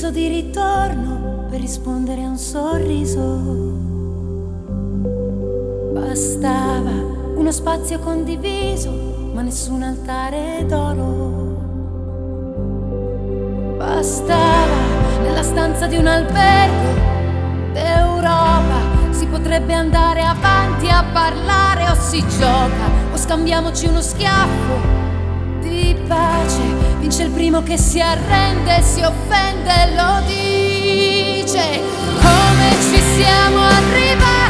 improvviso di ritorno per rispondere a un sorriso. Bastava uno spazio condiviso, ma nessun altare d'oro. Bastava nella stanza di un albergo d'Europa. Si potrebbe andare avanti a parlare, o si gioca o scambiamoci uno schiaffo di pace. Vince il primo che si arrende, si offende e lo dice. Come ci siamo arrivati?